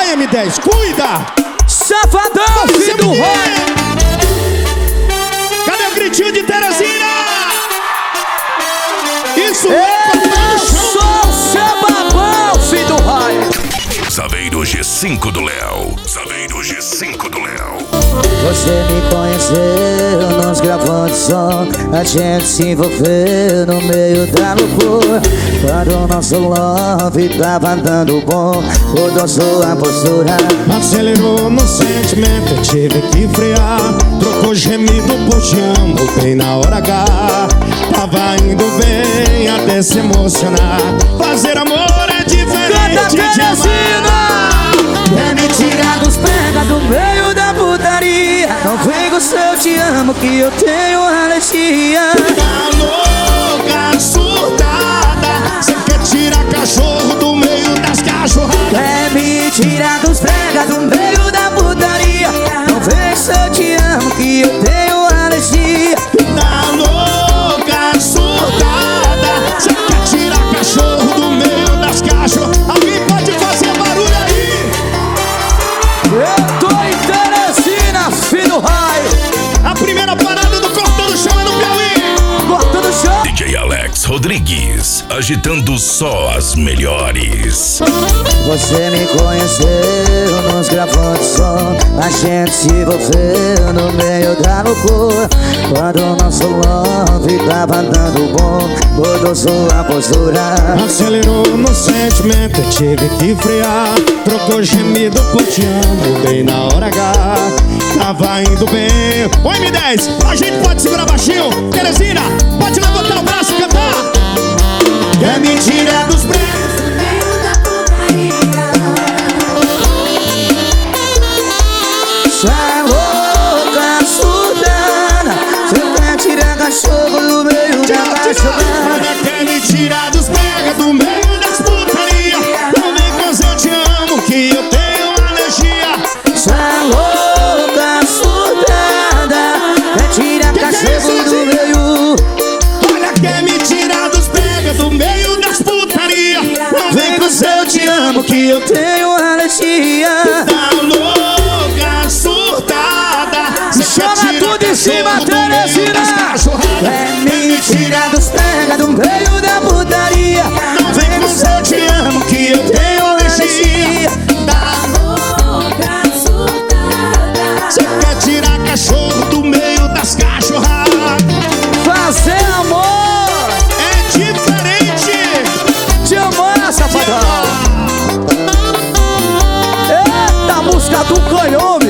Vai, M10, cuida! Safadão, filho do Roy. Cadê o gritinho de Teresina? Isso Eu sou o seu babão, filho do Roy. Saveiro G5 do Léo. Saveiro G5 do Léo. Você me conheceu nos gravando som. A gente se envolveu no meio da loucura. Quando o nosso love tava dando bom, mudou sua postura. Acelerou no sentimento, eu tive que frear. Trocou gemido por te amo bem na hora H. Tava indo bem até se emocionar. Fazer amor é diferente de amar. É mentira dos pega do meio da putaria. Não vem com seu te amo que eu tenho alergia. Tá louca, surtada, cê quer tirar cachorro do meio das cachorradas. É mentira dos pega do meio da putaria. Não vem com seu te amo que eu tenho alergia. Tá louca, surtada, cê quer tirar cachorro do meio das cachorradas. Alguém pode fazer barulho aí? Eu tô em Teresina, filho do Roy. A primeira parada do Cortando o Chão é no Piauí. Cortando o chão. DJ Alex Rodrigues, agitando só as melhores. Você me conheceu nos gravando som. A gente se envolveu no meio da loucura. Quando o nosso love tava dando bom, mudou sua postura. Acelerou no sentimento, eu tive que frear. Trocou gemido por te amo bem na hora H. Tava indo bem. Ô M10, a gente pode segurar baixinho. Teresina, pode levantar o braço e cantar. É mentira dos preços. Cê é louca, surdana, cê quer tirar cachorro do meio da cachorrada. Quer me tirar dos pega do meio das putaria. Não vem com eu te amo que eu tenho alergia. Cê é louca, surdana, quer tirar cachorro do meio. Olha, quer me tirar dos pega do meio das putaria. Não Vem com eu te amo que eu tenho alergia. Tá louca, surtada, Chama tudo em cima, Teresina. É mentira dos pega do meio da putaria. Não vem com eu te amo que eu tenho alergia. Tá Louca, surtada. Você quer tirar cachorro do meio das cachorradas. Fazer amor. É diferente. Te amar, safadão. Eita, música do canhão,